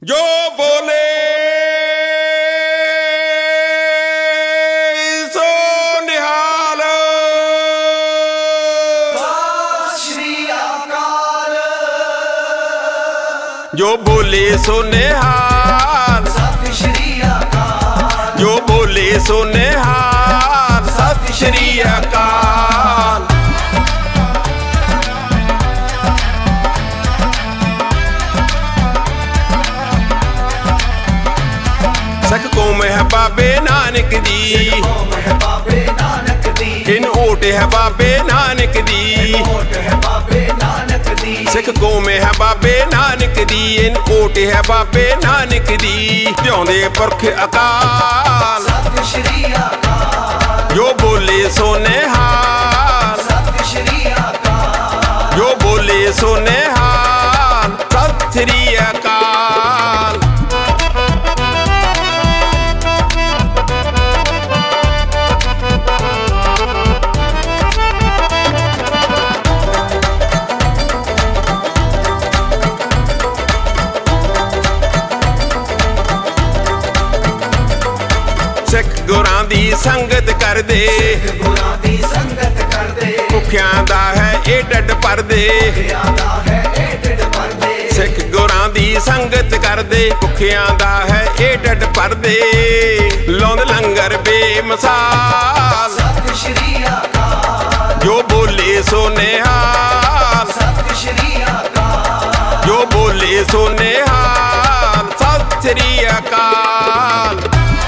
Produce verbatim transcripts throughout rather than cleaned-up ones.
जो बोले सो निहाल। श्री अकाल। जो बोले सो निहाल। सत श्री अकाल। जो बोले सो निहाल। सत श्री अकाल। सिख कौम है बाबे नानक दी। कौम है बाबे नानक दी। किन ओट है बाबे नानक दी। ओट है बाबे नानक दी। सिख कौम है बाबे नानक दी। इन ओट है बाबे नानक दी। जिਉਂਦੇ पुरख अकाल। सत श्री अकाल। जो बोले सो निहाल। सत श्री अकाल। जो बोले सो निहाल। सत श्री अकाल। सिख गुरां दी संगत कर दे। गुरां दी संगत कर दे। भुखियां दा है ए ढिड भर दे। भुखियां दा है ए ढिड भर दे। सिख गुरां दी संगत कर दे। भुखियां दा है ए ढिड भर दे। लौंद लंगर बेमिसाल। सत श्री अकाल। जो बोले सो निहाल। सत श्री अकाल। जो बोले सो निहाल। सत श्री अकाल।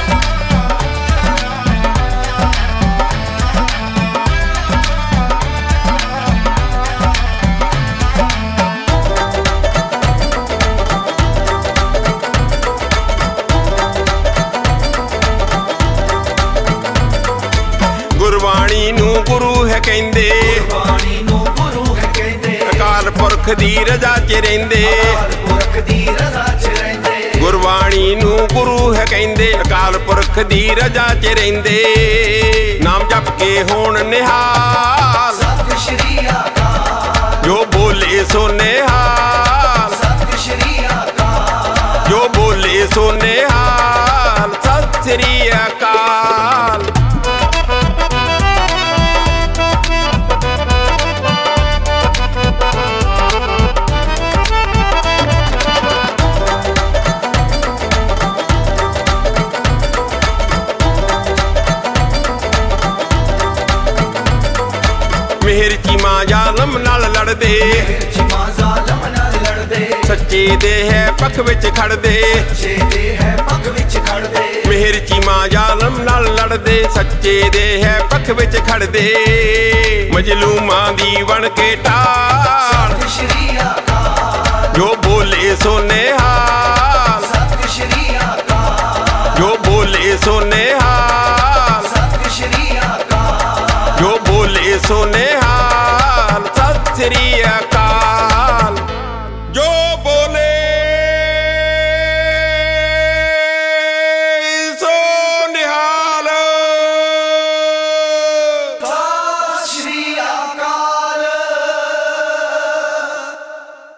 ਗੁਰਬਾਣੀ ਨੂੰ ਗੁਰੂ ਹੈ ਕਹਿੰਦੇ। ਗੁਰਬਾਣੀ ਨੂੰ ਗੁਰੂ ਹੈ ਕਹਿੰਦੇ। ਅਕਾਲ ਪੁਰਖ ਦੀ ਰਜ਼ਾ 'ਚ ਰਹਿੰਦੇ। ਅਕਾਲ ਪੁਰਖ ਦੀ ਰਜ਼ਾ 'ਚ ਰਹਿੰਦੇ। ਗੁਰਬਾਣੀ ਨੂੰ ਗੁਰੂ ਹੈ ਕਹਿੰਦੇ। ਅਕਾਲ ਪੁਰਖ ਦੀ ਰਜ਼ਾ 'ਚ ਰਹਿੰਦੇ। ਨਾਮ ਜਪ ਕੇ ਹੋਣ ਨਿਹਾਲ। ਸਤ ਸ਼੍ਰੀ ਅਕਾਲ। ਜੋ ਬੋਲੇ ਸੋ ਨਿਹਾਲ। ਸਤ ਸ਼੍ਰੀ ਅਕਾਲ। ਜੋ ਬੋਲੇ ਸੋ ਨਿਹਾਲ। ਸਤਿ ਸ੍ਰੀ ਅਕਾਲ। ਮਿਹਰ ਦੀ ਮਾਂ ਜ਼ਾਲਮ ਨਾਲ ਲੜਦੇ। ਮਿਹਰ ਮਾਂ ਜ਼ਾਲਮ ਨਾਲ ਲੜਦੇ। ਸੱਚੇ ਦੇ ਹੈ ਪੱਖ ਵਿੱਚ ਖੜਦੇ। ਸੱਚੇ ਦੇ ਹੈ ਪੱਖ ਵਿੱਚ ਖੜਦੇ। ਮਿਹਰ ਦੀ ਮਾਂ ਜ਼ਾਲਮ ਨਾਲ ਲੜਦੇ। ਸੱਚੇ ਦੇ ਹੈ ਪੱਖ ਵਿੱਚ ਖੜਦੇ। ਮਜਲੂਮਾਂ ਦੀ ਬਣ ਕੇ ਢਾਲ। ਸਤ ਸ਼੍ਰੀ ਅਕਾਲ। ਜੋ ਬੋਲੇ ਸੋ